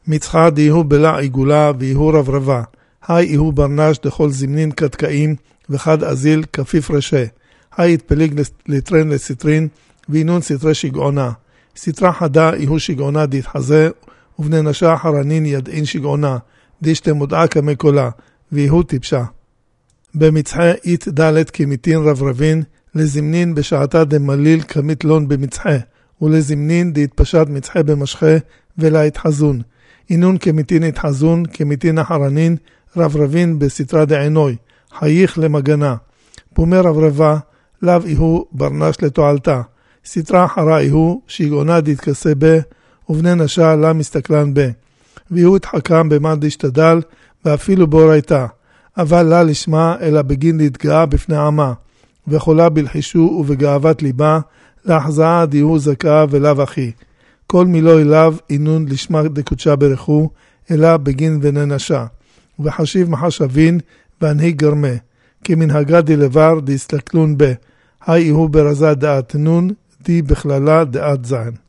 מצחה דיהו בלע עיגולה ויהו רברבה. היי איהו ברנש דכל זמנין קדקאים וחד אזיל כפיף רשה. היי התפליג לטרן לסטרין וינון סטרי שגעונה. סטרה חדה איהו שגעונה דתחזה ובני נשה חרנין ידעין שגעונה. דישתה מודעה כמקולה ואיהו טיפשה. במצחה אית דלת כמיתין רברבין לזמנין בשעתה דמליל כמיתלון במצחה ולזמנין דהתפשט מצחה במשחה ולהתחזון. אינון כמיתין התחזון כמיתין החרנין רברבין בסתרה דעינוי חייך למגנה. פומר רברבה לאו איהו ברנש לתועלתה. סתרה חרה איהו שיגעונה דתכסה בה ובני נשה לה מסתכלן בה. ואיהו התחכם במה דשתדל ואפילו בו ראיתה. אבל לה לשמה אלא בגין להתגאה בפני עמה. וחולה בלחישו ובגאוות ליבה להחזאה דיהו זכה ולאו אחי. כל מילו אליו אינון לשמה דקודשה ברכו אלא בגין וננשה. וחשיב מחשבין והנהיג גרמה. כמנהגה דלבר דהסתכלון בה. היי איהו ברזה דעת נון די בכללה דעת זען.